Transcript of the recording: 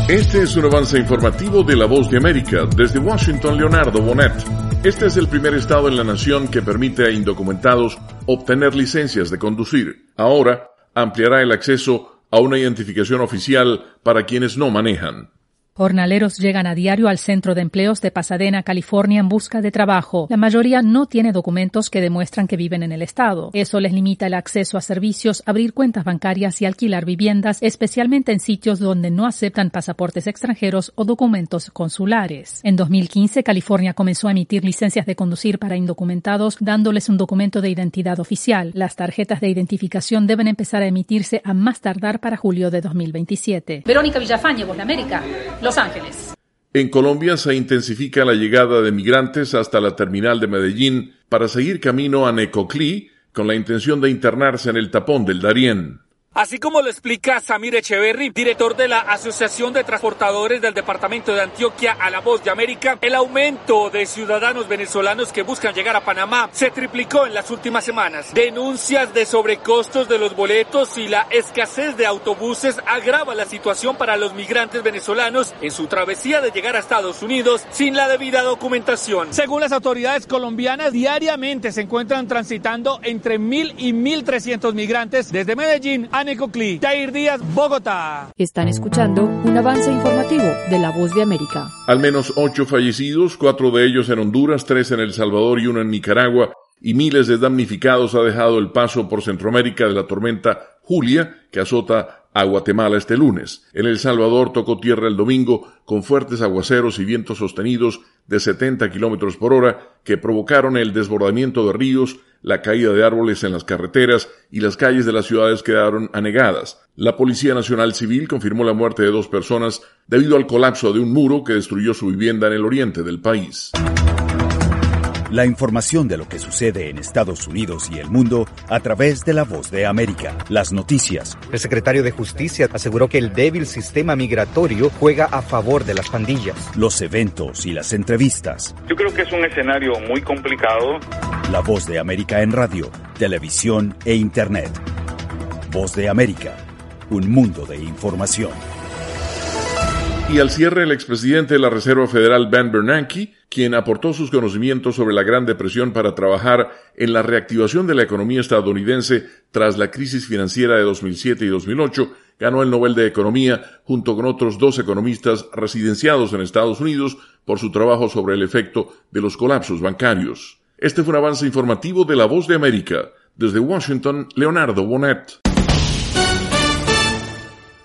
Este es un avance informativo de La Voz de América. Desde Washington, Leonardo Bonet. Este es el primer estado en la nación que permite a indocumentados obtener licencias de conducir. Ahora ampliará el acceso a una identificación oficial para quienes no manejan. Jornaleros llegan a diario al Centro de Empleos de Pasadena, California, en busca de trabajo. La mayoría no tiene documentos que demuestran que viven en el estado. Eso les limita el acceso a servicios, abrir cuentas bancarias y alquilar viviendas, especialmente en sitios donde no aceptan pasaportes extranjeros o documentos consulares. En 2015, California comenzó a emitir licencias de conducir para indocumentados, dándoles un documento de identidad oficial. Las tarjetas de identificación deben empezar a emitirse a más tardar para julio de 2027. Verónica Villafañe, Voz de América, Los Ángeles. En Colombia se intensifica la llegada de migrantes hasta la terminal de Medellín para seguir camino a Necoclí con la intención de internarse en el tapón del Darién. Así como lo explica Samir Echeverry, director de la Asociación de Transportadores del Departamento de Antioquia, a La Voz de América, el aumento de ciudadanos venezolanos que buscan llegar a Panamá se triplicó en las últimas semanas. Denuncias de sobrecostos de los boletos y la escasez de autobuses agrava la situación para los migrantes venezolanos en su travesía de llegar a Estados Unidos sin la debida documentación. Según las autoridades colombianas, diariamente se encuentran transitando entre 1.000 y 1.300 migrantes desde Medellín a Necoclí. Jair Díaz, Bogotá. Están escuchando un avance informativo de La Voz de América. Al menos 8 fallecidos, 4 de ellos en Honduras, 3 en El Salvador y 1 en Nicaragua, y miles de damnificados ha dejado el paso por Centroamérica de la tormenta Julia, que azota a Guatemala este lunes. En El Salvador tocó tierra el domingo con fuertes aguaceros y vientos sostenidos de 70 kilómetros por hora que provocaron el desbordamiento de ríos, la caída de árboles en las carreteras y las calles de las ciudades quedaron anegadas. La Policía Nacional Civil confirmó la muerte de 2 personas debido al colapso de un muro que destruyó su vivienda en el oriente del país. La información de lo que sucede en Estados Unidos y el mundo a través de La Voz de América. Las noticias. El secretario de Justicia aseguró que el débil sistema migratorio juega a favor de las pandillas. Los eventos y las entrevistas. Yo creo que es un escenario muy complicado. La Voz de América en radio, televisión e internet. Voz de América, un mundo de información. Y al cierre, el expresidente de la Reserva Federal, Ben Bernanke, quien aportó sus conocimientos sobre la Gran Depresión para trabajar en la reactivación de la economía estadounidense tras la crisis financiera de 2007 y 2008, ganó el Nobel de Economía junto con otros 2 economistas residenciados en Estados Unidos por su trabajo sobre el efecto de los colapsos bancarios. Este fue un avance informativo de La Voz de América. Desde Washington, Leonardo Bonet.